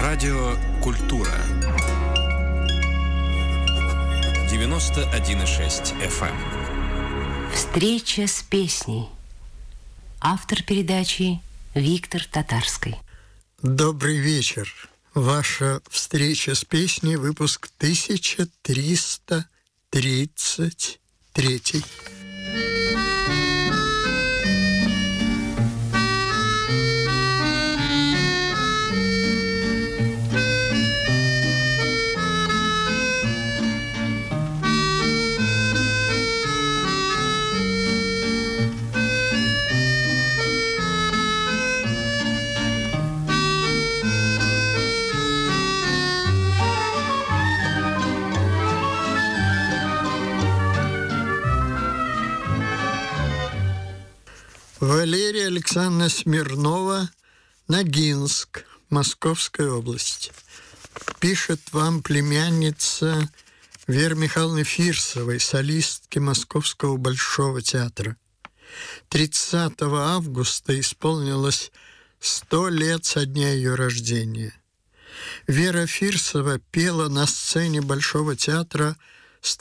Радио «Культура». 91,6 FM. Встреча с песней. Автор передачи Виктор Татарский. Добрый вечер. Ваша встреча с песней, выпуск 1333. Валерия Александровна Смирнова, Ногинск, Московская область. Пишет вам племянница Веры Михайловны Фирсовой, солистки Московского Большого театра. 30 августа исполнилось 100 лет со дня ее рождения. Вера Фирсова пела на сцене Большого театра с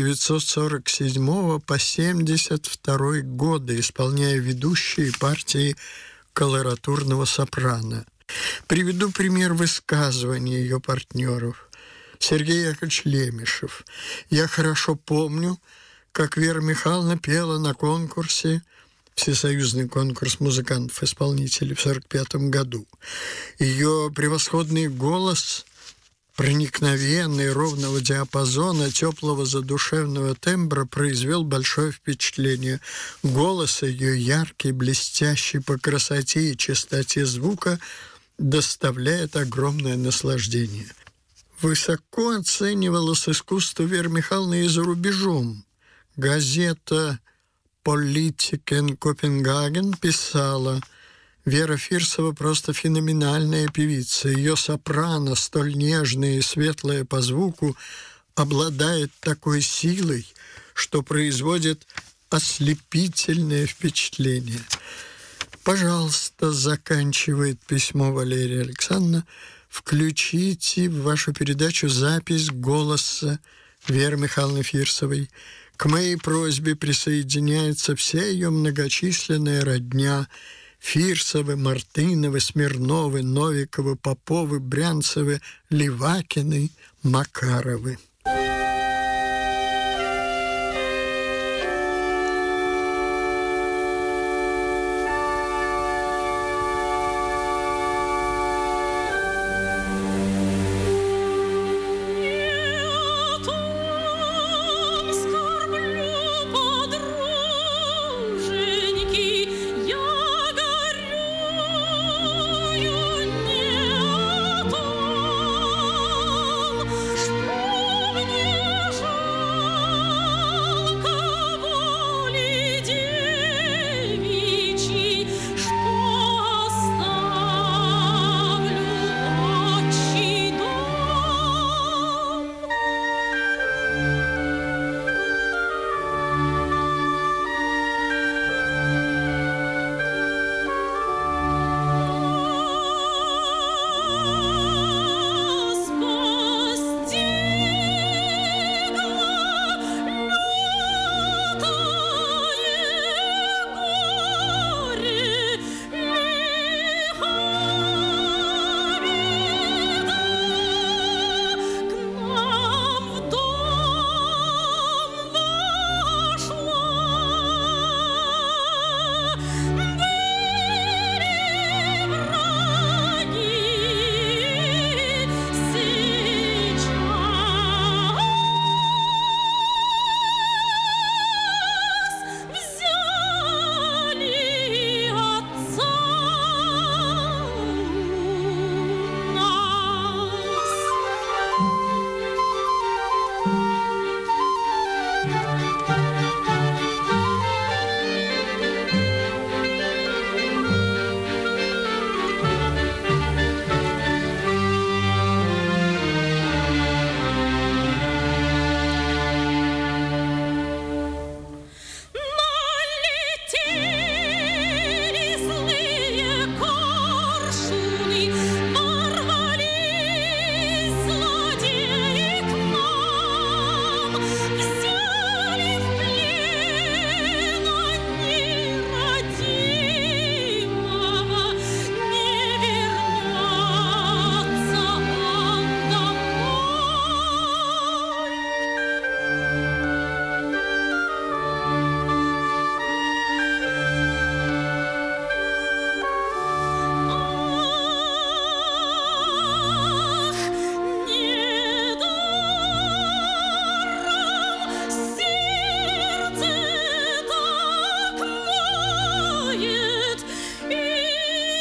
1947 по 1972 годы, исполняя ведущие партии колоратурного сопрано. Приведу пример высказывания ее партнеров. Сергей Яковлевич Лемешев. «Я хорошо помню, как Вера Михайловна пела на конкурсе, всесоюзный конкурс музыкантов-исполнителей в 1945 году. Ее превосходный голос, проникновенный, ровного диапазона, теплого задушевного тембра произвел большое впечатление. Голос ее яркий, блестящий по красоте и чистоте звука доставляет огромное наслаждение». Высоко оценивалось искусство Веры Михайловны и за рубежом. Газета «Политикен Копенгаген» писала: «Вера Фирсова просто феноменальная певица. Ее сопрано, столь нежное и светлое по звуку, обладает такой силой, что производит ослепительное впечатление». Пожалуйста, заканчивает письмо Валерия Александровна, включите в вашу передачу запись голоса Веры Михайловны Фирсовой. К моей просьбе присоединяется вся ее многочисленная родня: Фирсовы, Мартыновы, Смирновы, Новиковы, Поповы, Брянцевы, Левакины, Макаровы. Что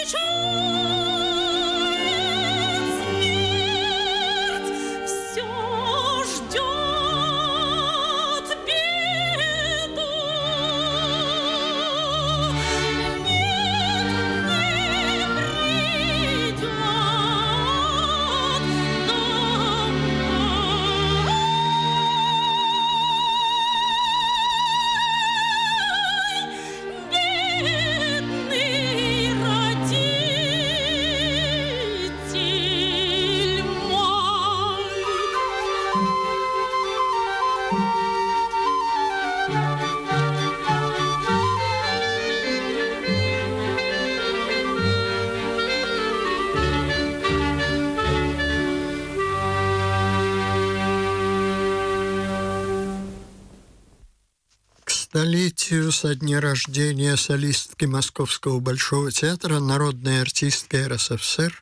Столетию со дня рождения солистки Московского Большого театра, народной артистки РСФСР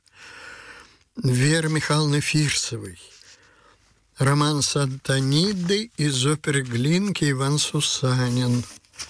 Веры Михайловны Фирсовой. Романс Антониды из оперы Глинки Иван Сусанин.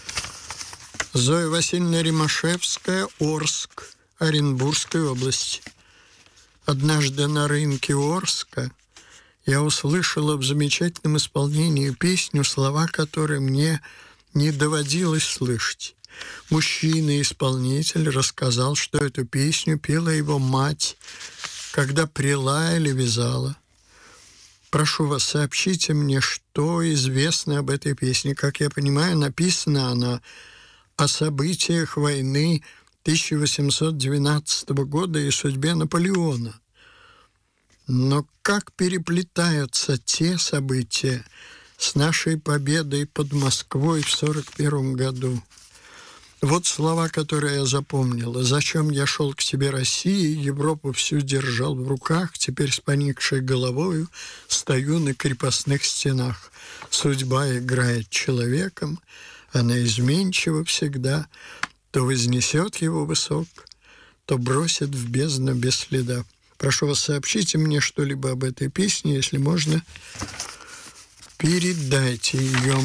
Зоя Васильевна Римашевская, Орск, Оренбургская область. Однажды на рынке Орска я услышала в замечательном исполнении песню, слова которой мне не доводилось слышать. Мужчина-исполнитель рассказал, что эту песню пела его мать, когда пряла или вязала. Прошу вас, сообщите мне, что известно об этой песне. Как я понимаю, написана она о событиях войны 1812 года и судьбе Наполеона. Но как переплетаются те события с нашей победой под Москвой в 1941 году? Вот слова, которые я запомнила. «Зачем я шел к тебе, Россия, Европу всю держал в руках, теперь с поникшей головою стою на крепостных стенах. Судьба играет человеком, она изменчива всегда, то вознесет его высок, то бросит в бездну без следа». Прошу вас, сообщите мне что-либо об этой песне, если можно, передайте ее.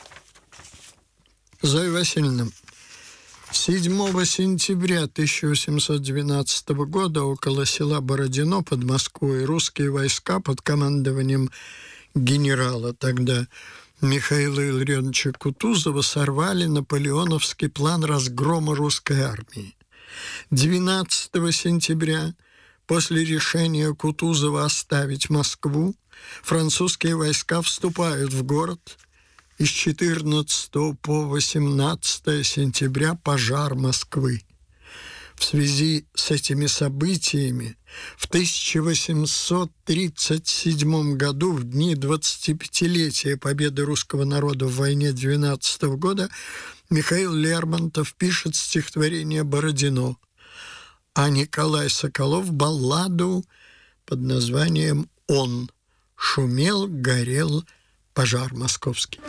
Зоя Васильевна, 7 сентября 1812 года около села Бородино под Москвой русские войска под командованием генерала тогда Михаила Илларионовича Кутузова сорвали наполеоновский план разгрома русской армии. 12 сентября после решения Кутузова оставить Москву, французские войска вступают в город, и с 14 по 18 сентября пожар Москвы. В связи с этими событиями в 1837 году, в дни 25-летия победы русского народа в войне 12 года, Михаил Лермонтов пишет стихотворение «Бородино», а Николай Соколов балладу под названием «Он». Шумел, горел пожар московский.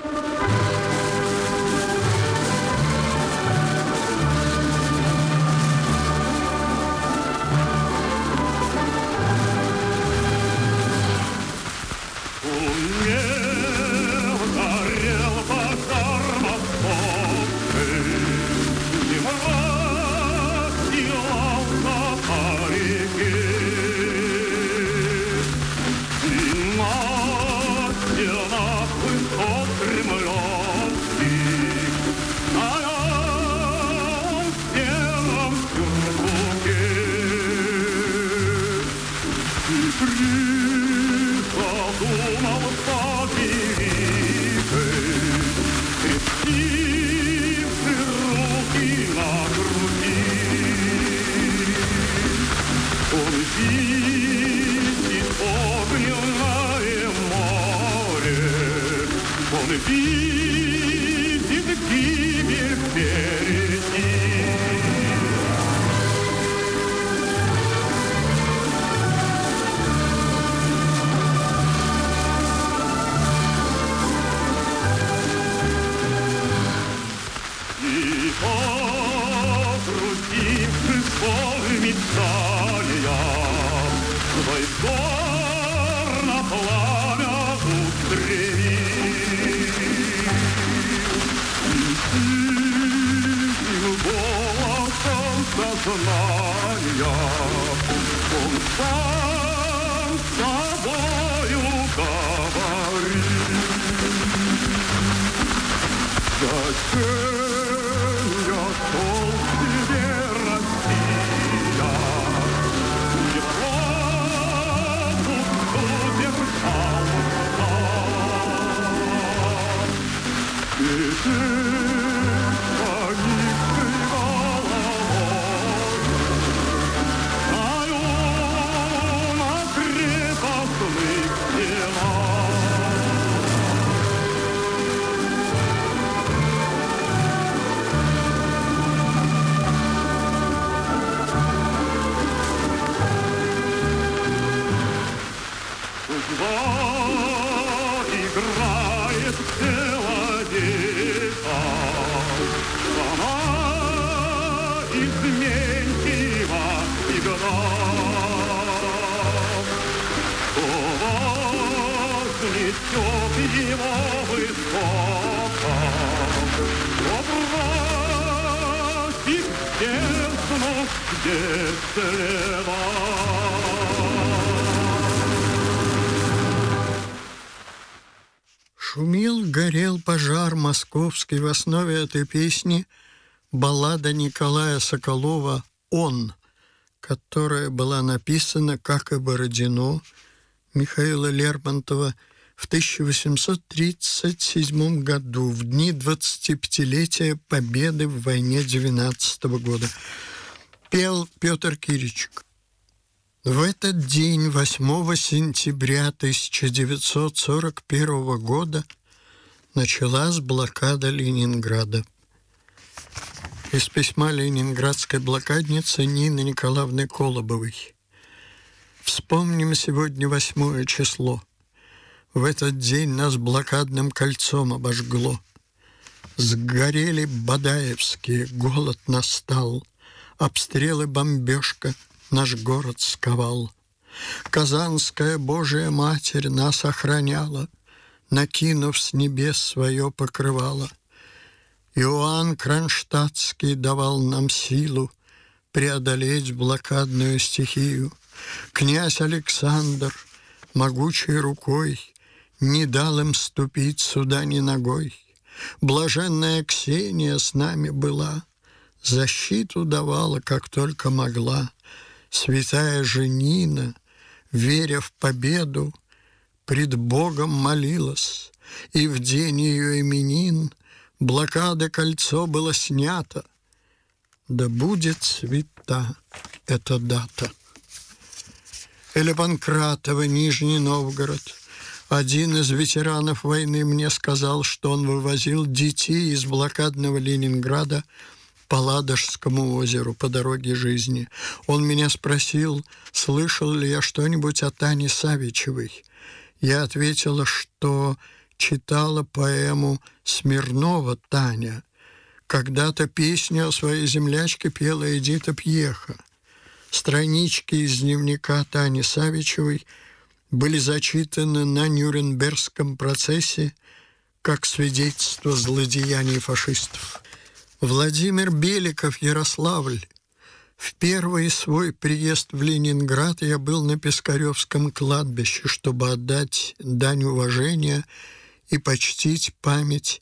Знаю. он сам с собою говорит. Зачем я шел к тебе, Россия? Европу держал и ты поникшей головой стою на крепостных стенах. Судьба играет злодея, сама изменчива всегда. Кто вознесет его высоко, кто бросит в бездну, где слева. Шумел, горел пожар московский. В основе этой песни баллада Николая Соколова «Он», которая была написана, как и «Бородино» Михаила Лермонтова в 1837 году, в дни 25-летия Победы в войне 19 года. Пел Петр Киричек. В этот день, 8 сентября 1941 года, началась блокада Ленинграда. Из письма ленинградской блокадницы Нины Николаевны Колобовой. Вспомним сегодня 8 число. В этот день нас блокадным кольцом обожгло. Сгорели Бадаевские, голод настал, обстрелы, бомбежка наш город сковал. Казанская Божия Матерь нас охраняла, накинув с небес свое покрывало. Иоанн Кронштадтский давал нам силу преодолеть блокадную стихию. Князь Александр могучей рукой не дал им ступить сюда ни ногой. Блаженная Ксения с нами была, защиту давала, как только могла. Святая же Нина, веря в победу, пред Богом молилась, и в день ее именин блокада кольцо было снято. Да будет свята эта дата. Эля Панкратова, Нижний Новгород. Один из ветеранов войны мне сказал, что он вывозил детей из блокадного Ленинграда по Ладожскому озеру по дороге жизни. Он меня спросил, слышал ли я что-нибудь о Тане Савичевой. Я ответила, что читала поэму Смирнова «Таня». Когда-то песню о своей землячке пела Эдита Пьеха. Странички из дневника Тани Савичевой были зачитаны на Нюрнбергском процессе как свидетельство злодеяний фашистов. Владимир Беликов, Ярославль. В первый свой приезд в Ленинград я был на Пискаревском кладбище, чтобы отдать дань уважения и почтить память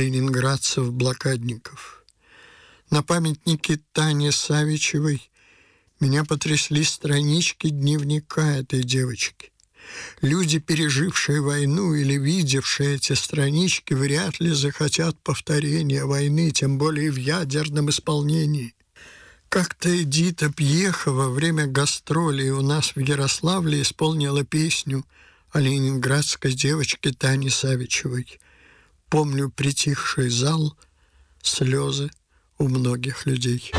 ленинградцев-блокадников. На памятнике Тане Савичевой меня потрясли странички дневника этой девочки. Люди, пережившие войну или видевшие эти странички, вряд ли захотят повторения войны, тем более в ядерном исполнении. Как-то Эдита Пьеха во время гастролей у нас в Ярославле исполнила песню о ленинградской девочке Тане Савичевой. Помню притихший зал, слезы у многих людей.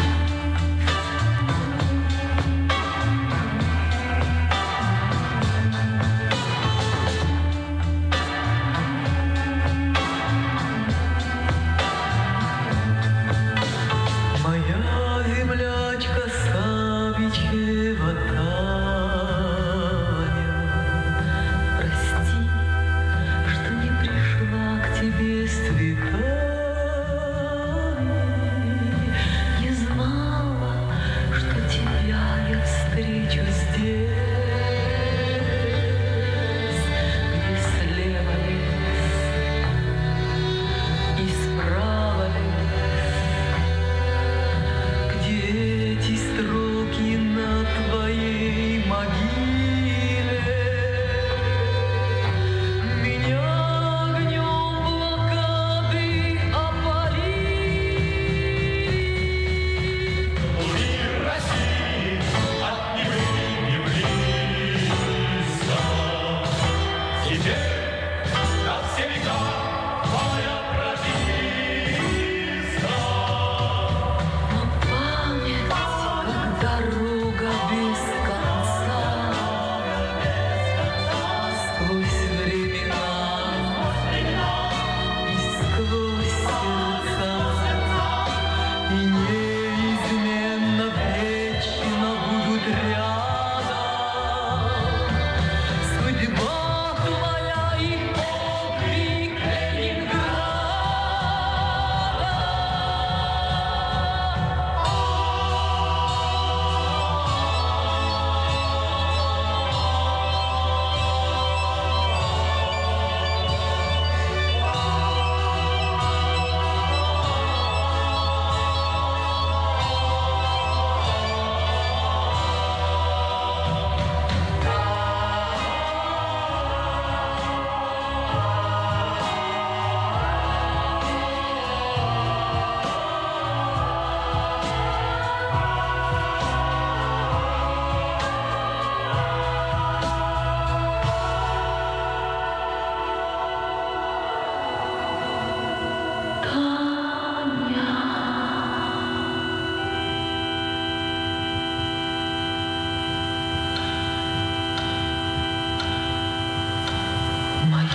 Не знаю.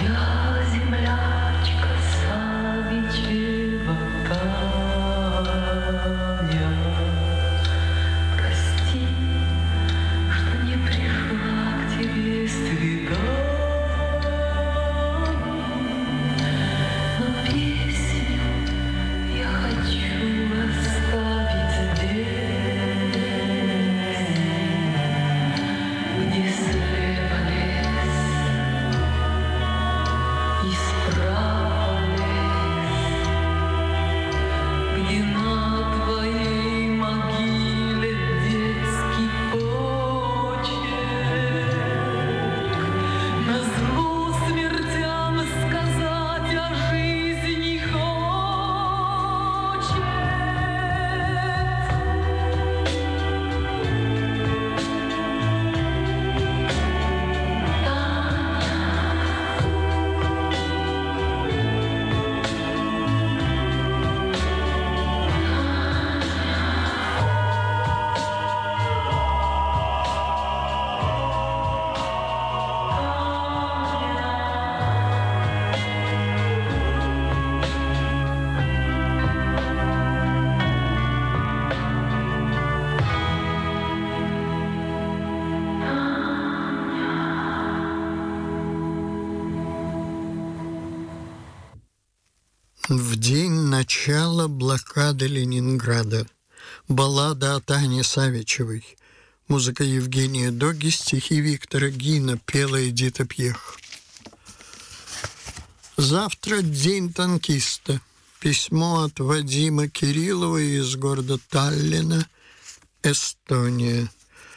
В день начала блокады Ленинграда. Баллада от Ани Савичевой. Музыка Евгения Доги, стихи Виктора Гина, пела Эдита Пьех. Завтра день танкиста. Письмо от Вадима Кириллова из города Таллина, Эстония.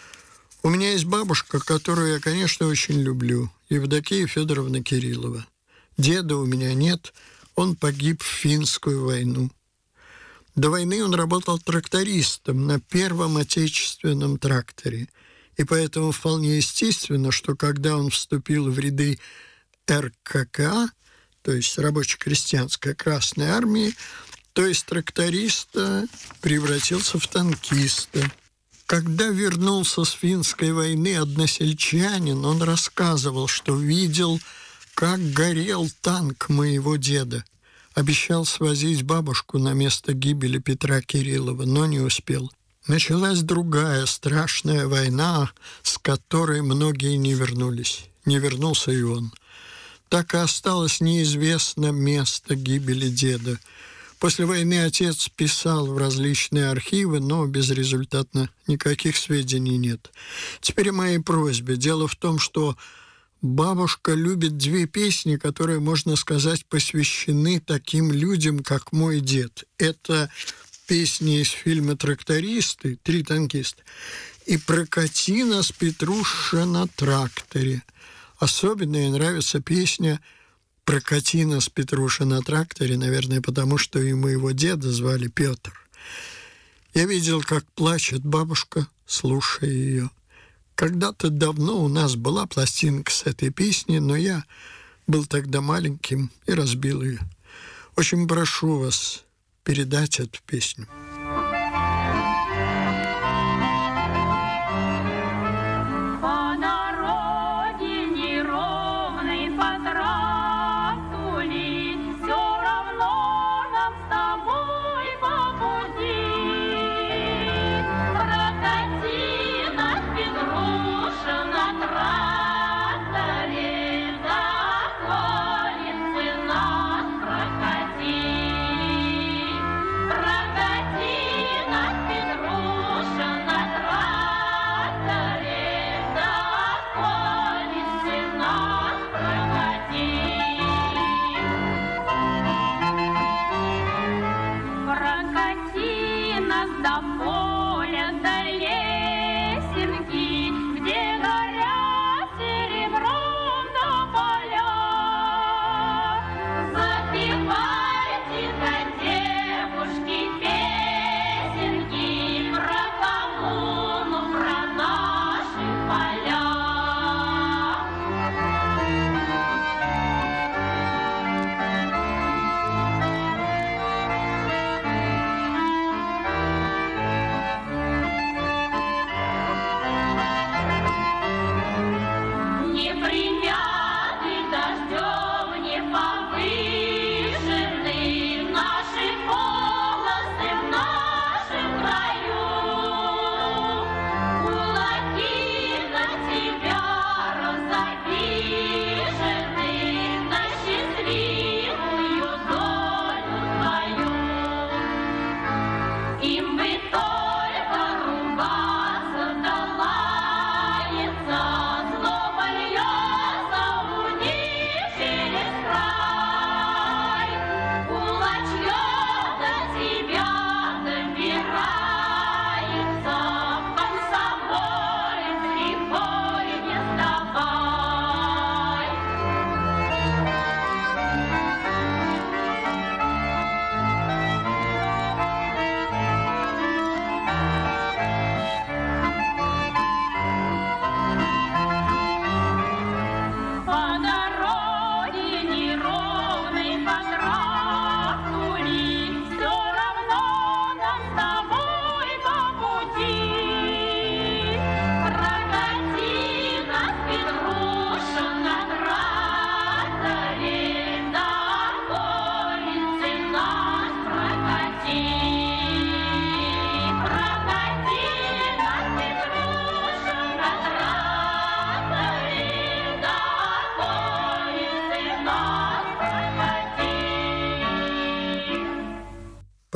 У меня есть бабушка, которую я, конечно, очень люблю, Евдокия Федоровна Кириллова. Деда у меня нет, он погиб в Финскую войну. До войны он работал трактористом на Первом Отечественном тракторе, и поэтому вполне естественно, что когда он вступил в ряды РККА, то есть Рабоче-крестьянской Красной Армии, то из тракториста превратился в танкиста. Когда вернулся с Финской войны односельчанин, он рассказывал, что видел, как горел танк моего деда. Обещал свозить бабушку на место гибели Петра Кириллова, но не успел. Началась другая страшная война, с которой многие не вернулись. Не вернулся и он. Так и осталось неизвестно место гибели деда. После войны отец писал в различные архивы, но безрезультатно, никаких сведений нет. Теперь о моей просьбе. Дело в том, что бабушка любит две песни, которые, можно сказать, посвящены таким людям, как мой дед. Это песни из фильма «Трактористы», «Три танкиста», и «Прокати нас, Петруша, на тракторе». Особенно ей нравится песня «Прокати нас, Петруша, на тракторе», наверное, потому что и моего деда звали Петр. Я видел, как плачет бабушка, слушая ее. Когда-то давно у нас была пластинка с этой песней, но я был тогда маленьким и разбил ее. Очень прошу вас передать эту песню. Прокати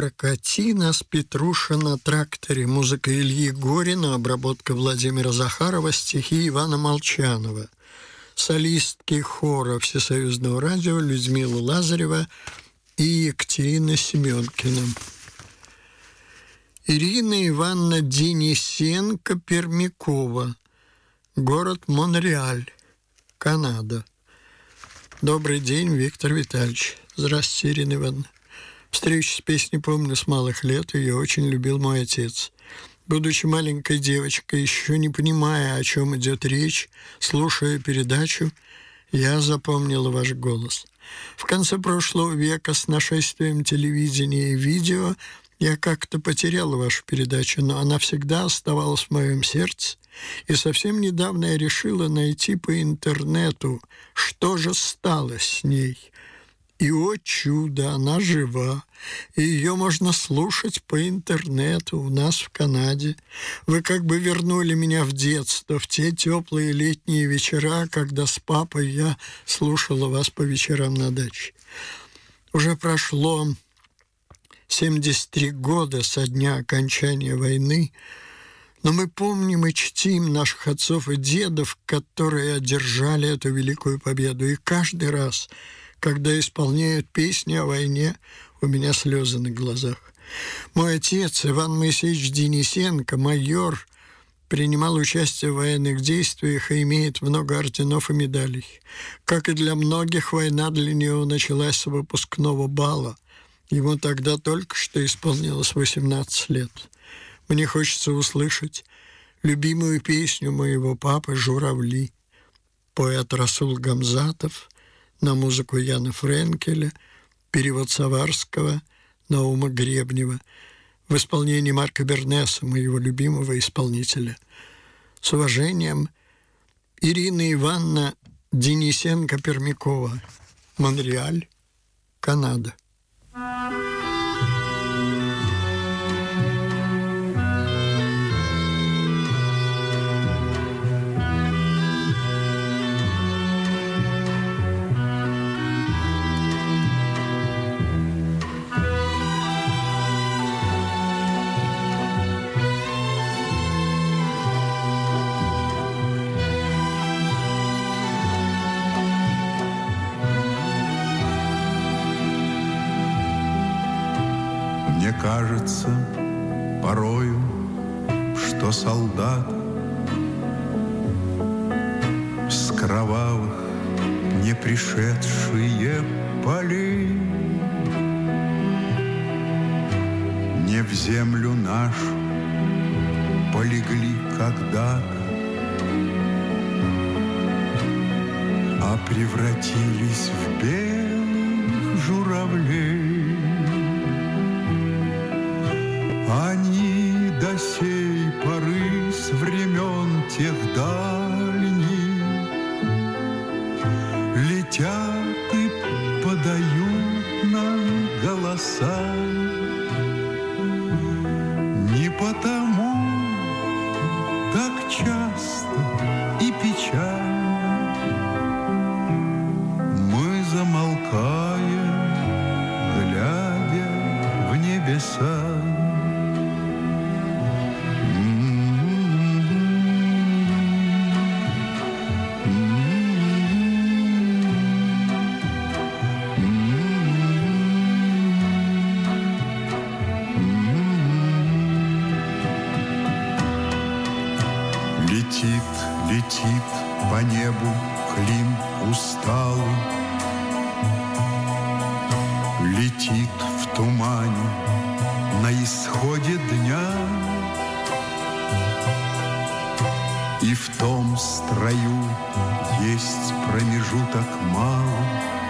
«Прокати нас, Петруша, на тракторе». Музыка Ильи Горина, обработка Владимира Захарова, стихи Ивана Молчанова. Солистки хора Всесоюзного радио Людмила Лазарева и Екатерина Семенкина. Ирина Ивановна Денисенко-Пермякова. Город Монреаль, Канада. Добрый день, Виктор Витальевич. Здравствуйте, Ирина Ивановна. Встречу с песней помню с малых лет, ее очень любил мой отец. Будучи маленькой девочкой, еще не понимая, о чем идет речь, слушая передачу, я запомнила ваш голос. В конце прошлого века с нашествием телевидения и видео я как-то потеряла вашу передачу, но она всегда оставалась в моем сердце. И совсем недавно я решила найти по интернету, что же стало с ней. И, о чудо, она жива, и ее можно слушать по интернету у нас в Канаде. Вы как бы вернули меня в детство, в те теплые летние вечера, когда с папой я слушала вас по вечерам на даче. Уже прошло 73 года со дня окончания войны, но мы помним и чтим наших отцов и дедов, которые одержали эту великую победу. И каждый раз, когда исполняют песни о войне, у меня слезы на глазах. Мой отец, Иван Моисеевич Денисенко, майор, принимал участие в военных действиях и имеет много орденов и медалей. Как и для многих, война для него началась с выпускного бала. Ему тогда только что исполнилось 18 лет. Мне хочется услышать любимую песню моего папы «Журавли». Поэт Расул Гамзатов на музыку Яна Френкеля, перевод Саварского, Наума Гребнева, в исполнении Марка Бернеса, моего любимого исполнителя. С уважением, Ирина Ивановна Денисенко-Пермякова, Монреаль, Канада. Мне кажется порою, что солдат с кровавых не пришедшие полей не в землю нашу полегли когда-то, а превратились в белых журавлей. Они до сей поры с времен тех дальних летят и подают нам голоса. Не потому так часто и печально мы замолкаем, глядя в небеса. Летит по небу клин усталый, летит в тумане на исходе дня, и в том строю есть промежуток малый.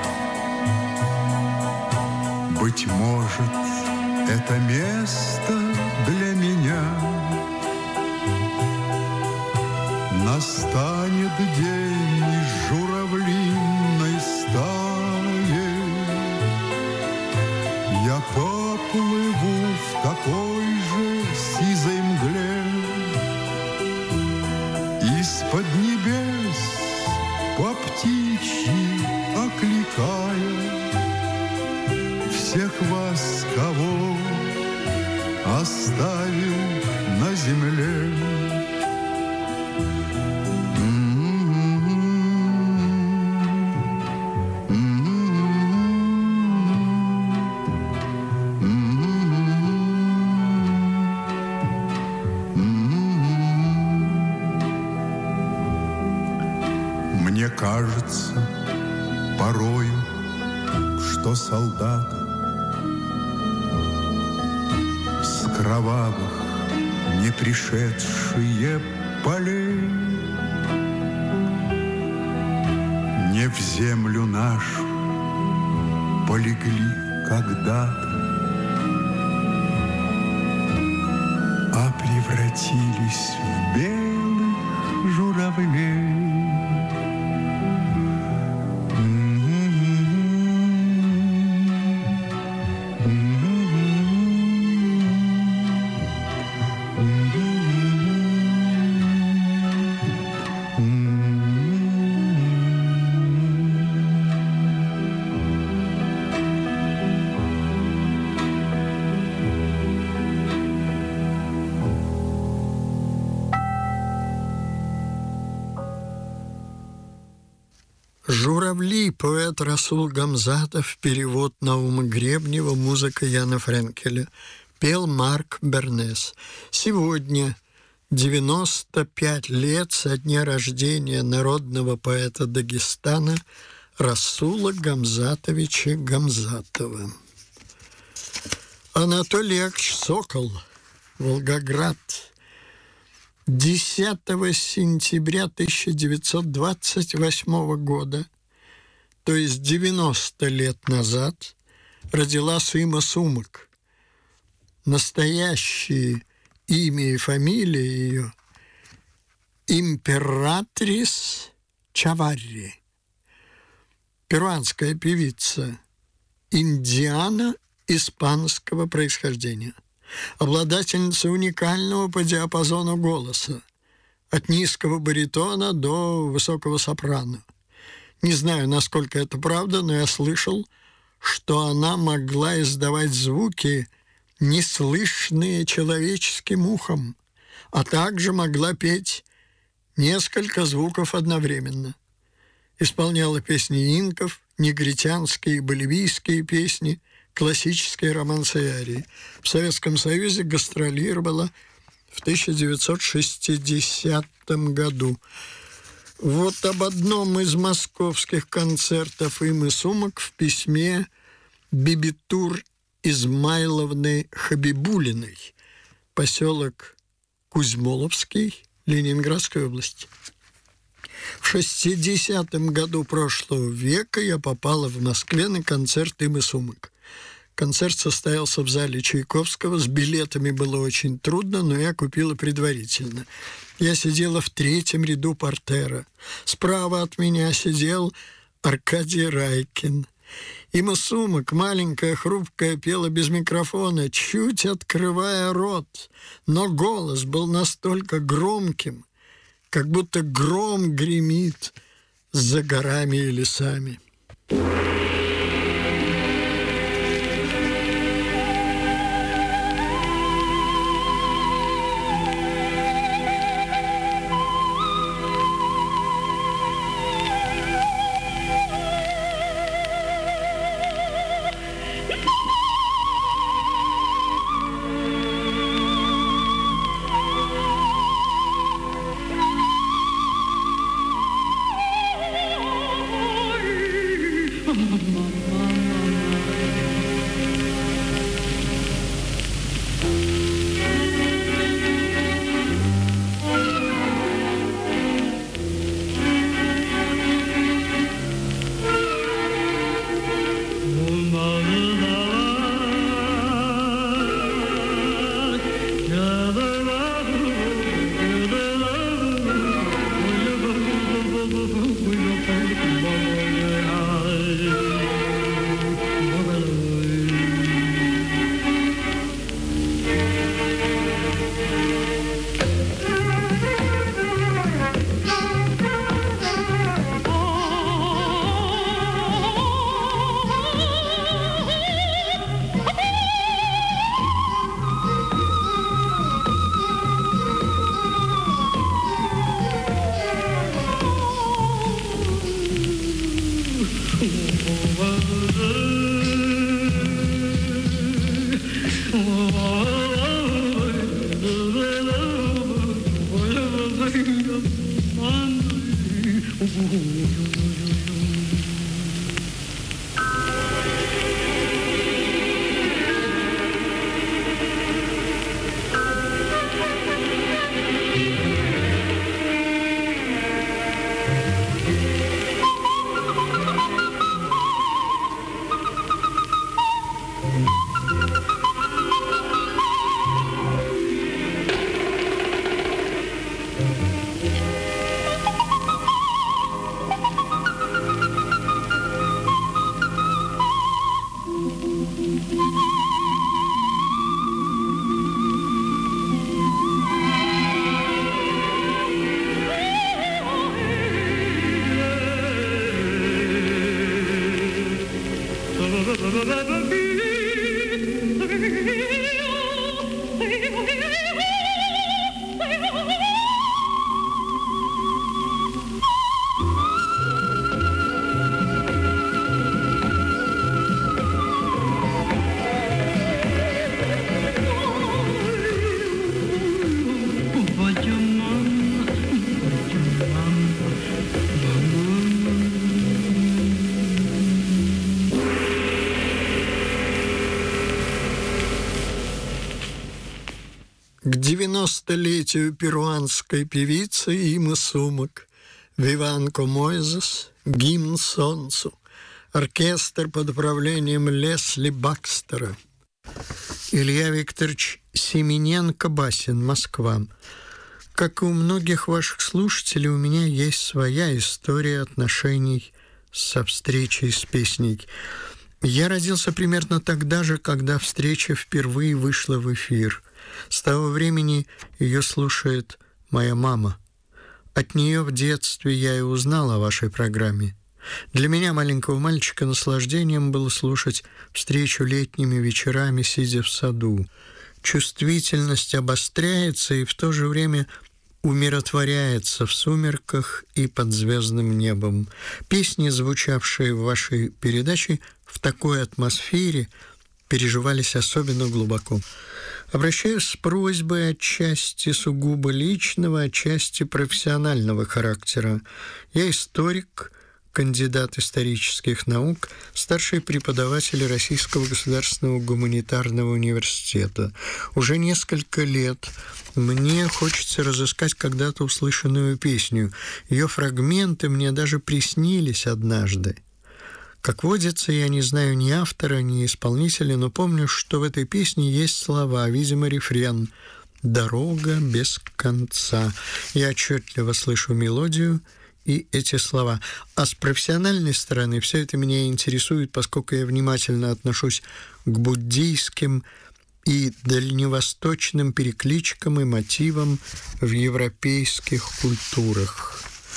Быть может, это место для меня. Настанет день из журавлиной стаи, я поплыву в такой же сизой мгле. Из-под небес по птичьи окликая всех вас, кого оставил на земле. Мне кажется порою, что солдаты с кровавых не пришедшие полей не в землю нашу полегли когда-то, а превратились в белых журавлей. «Журавли» поэт Расул Гамзатов, перевод Наума Гребнева, музыка Яна Френкеля, пел Марк Бернес. Сегодня 95 лет со дня рождения народного поэта Дагестана Расула Гамзатовича Гамзатова. Анатолий Яковлевич Сокол, Волгоград. 10 сентября 1928 года, то есть 90 лет назад, родилась Има Сумак. Настоящее имя и фамилия ее – Императрис Чаварри. Перуанская певица, индиана испанского происхождения. Обладательница уникального по диапазону голоса, от низкого баритона до высокого сопрано. Не знаю, насколько это правда, но я слышал, что она могла издавать звуки, неслышные человеческим ухом, а также могла петь несколько звуков одновременно. Исполняла песни инков, негритянские и боливийские песни, классические романсы и арии. В Советском Союзе гастролировала в 1960 году. Вот об одном из московских концертов Имы Сумак в письме Бибитур Измайловны Хабибулиной, поселок Кузьмоловский, Ленинградской области. В 60-м году прошлого века я попала в Москве на концерт Имы Сумак. Концерт состоялся в зале Чайковского. С билетами было очень трудно, но я купила предварительно. Я сидела в 3-м ряду портера. Справа от меня сидел Аркадий Райкин. Има Сумак, маленькая, хрупкая, пела без микрофона, чуть открывая рот. Но голос был настолько громким, как будто гром гремит за горами и лесами. К 90-летию перуанской певицы Имы Сумок, Виванко Мойзес, гимн солнцу, оркестр под управлением Лесли Бакстера. Илья Викторович Семененко-Басин, Москва. Как и у многих ваших слушателей, у меня есть своя история отношений со встречей с песней. Я родился примерно тогда же, когда встреча впервые вышла в эфир. С того времени ее слушает моя мама. От нее в детстве я и узнал о вашей программе. Для меня, маленького мальчика, наслаждением было слушать встречу летними вечерами, сидя в саду. Чувствительность обостряется и в то же время умиротворяется в сумерках и под звездным небом. Песни, звучавшие в вашей передаче, в такой атмосфере переживались особенно глубоко. Обращаюсь с просьбой отчасти сугубо личного, отчасти профессионального характера. Я историк, кандидат исторических наук, старший преподаватель Российского государственного гуманитарного университета. Уже несколько лет мне хочется разыскать когда-то услышанную песню. Ее фрагменты мне даже приснились однажды. Как водится, я не знаю ни автора, ни исполнителя, но помню, что в этой песне есть слова, видимо, рефрен «Дорога без конца». Я отчетливо слышу мелодию и эти слова. А с профессиональной стороны все это меня интересует, поскольку я внимательно отношусь к буддийским и дальневосточным перекличкам и мотивам в европейских культурах.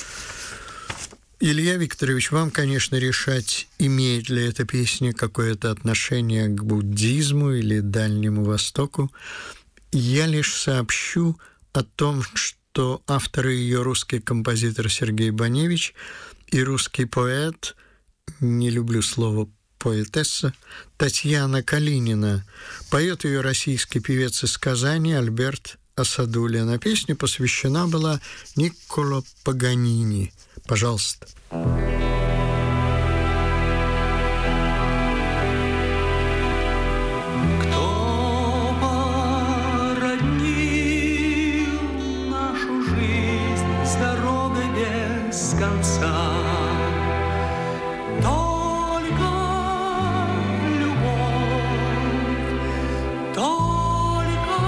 Илья Викторович, вам, конечно, решать, имеет ли эта песня какое-то отношение к буддизму или Дальнему Востоку. Я лишь сообщу о том, что авторы ее русский композитор Сергей Баневич и русский поэт, не люблю слово поэтесса, Татьяна Калинина. Поет ее российский певец из Казани Альберт Асадуллин. А песня посвящена была Никколо Паганини. Пожалуйста. Кто породнил нашу жизнь с дорогой без конца? Только любовь, только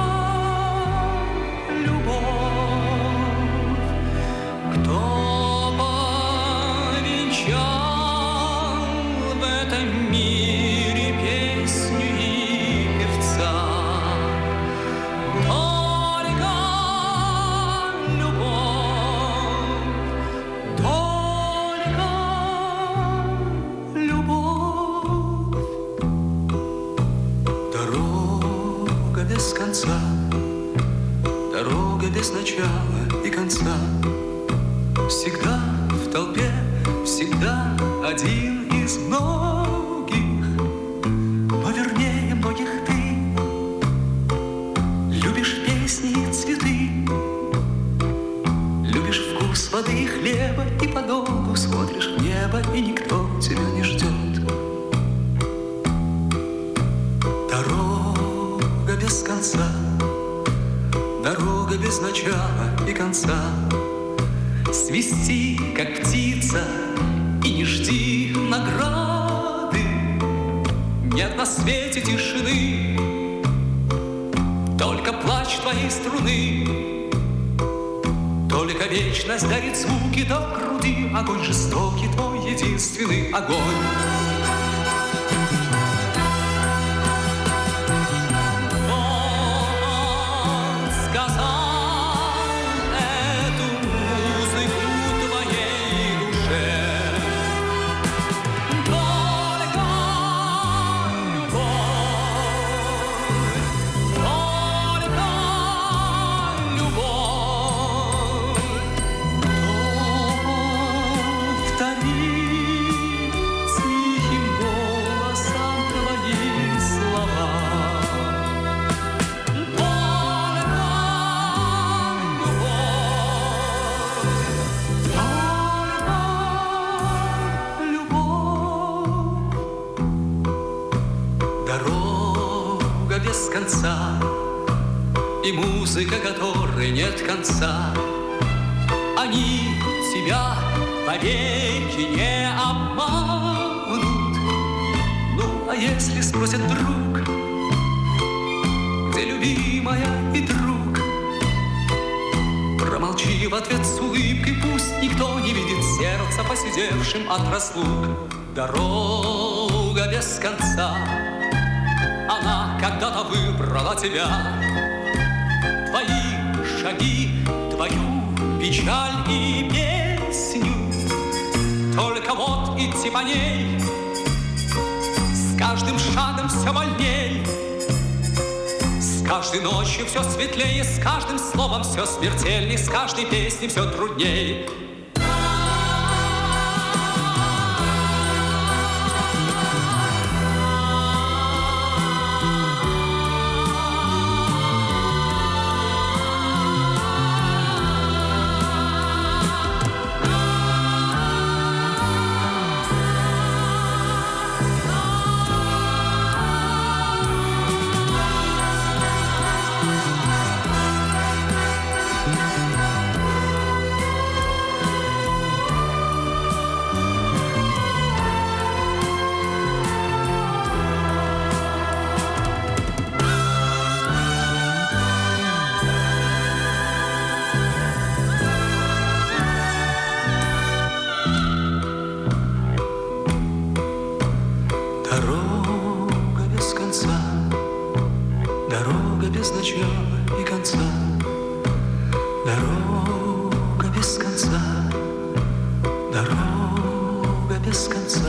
любовь. Кто в этом мире песню и певца? Только любовь, только любовь. Дорога без конца, дорога без начала и конца. Всегда в толпе, всегда один из многих, повернее многих ты. Любишь песни и цветы, любишь вкус воды и хлеба, и подолгу смотришь в небо, и никто тебя не ждет. Дорога без конца, дорога без начала и конца. Свисти, как птица, и не жди награды. Нет на свете тишины, только плач твоей струны. Только вечность дарит звуки до груди. Огонь жестокий, твой единственный огонь. Он сказал эту музыку твоей душе. Только любовь. Повтори тихим голосом твои слова. Только любовь. Дорога без конца, и музыка, которой нет конца. Они тебя повеки не обманут. Ну, а если спросят, друг, где любимая и друг, промолчи в ответ с улыбкой, пусть никто не видит сердца, посидевшим от разлук. Дорога без конца, она когда-то выбрала тебя. Твои шаги, твою печаль и песню. Только вот идти по ней с каждым шагом все больней. С каждой ночью все светлее, с каждым словом все смертельней, с каждой песней все трудней. Дорога без конца, дорога без начала и конца. Дорога без конца, дорога без конца,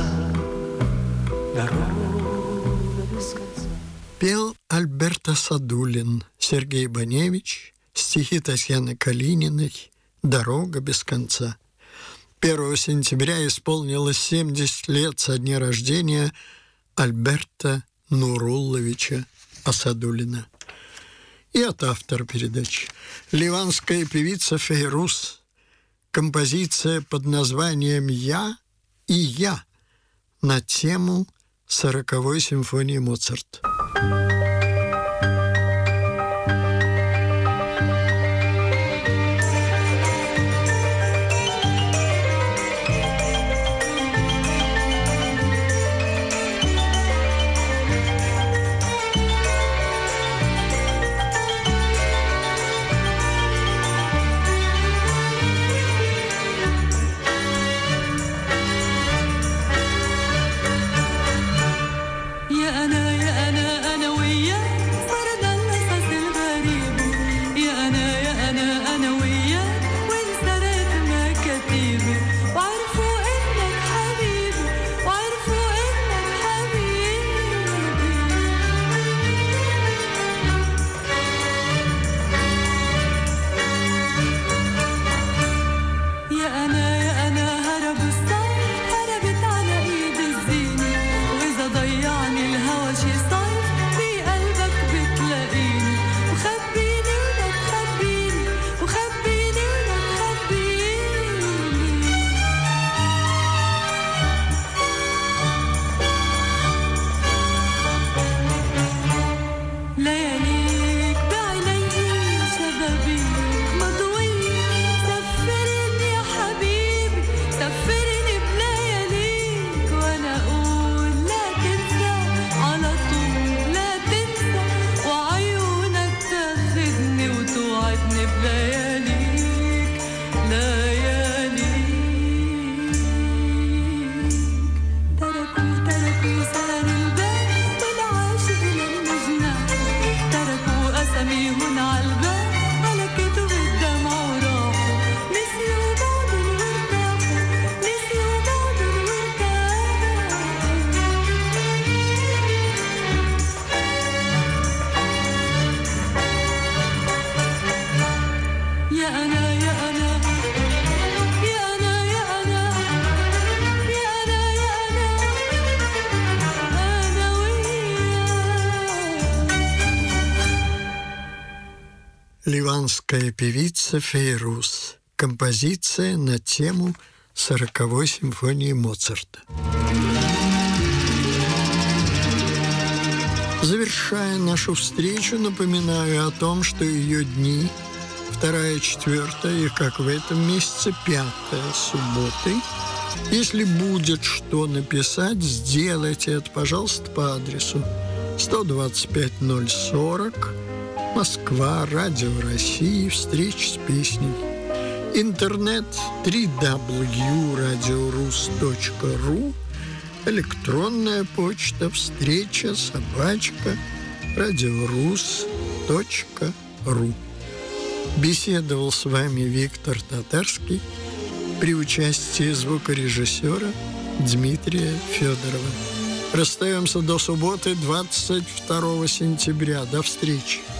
дорога без конца. Пел Альберто Садулин, Сергей Баневич, стихи Татьяны Калининой «Дорога без конца». 1 сентября исполнилось 70 лет со дня рождения Альберта Нурулловича Асадуллина. И от автора передачи. Ливанская певица Фейрус. Композиция под названием «Я и я» на тему 40-й симфонии Моцарта. خبيني وما تخبيني وخبيني وما تخبيني ливанская певица Фейруз. Композиция на тему 40-й симфонии Моцарта. Завершая нашу встречу, напоминаю о том, что ее дни 2, 4 и, как в этом месяце, 5 субботы. Если будет что написать, сделайте это, пожалуйста, по адресу 125-040, Москва, Радио России, встреча с песней. Интернет www.radiorus.ru, электронная почта встреча@radiorus.ru. Беседовал с вами Виктор Татарский при участии звукорежиссера Дмитрия Федорова. Расстаемся до субботы, 22 сентября. До встречи.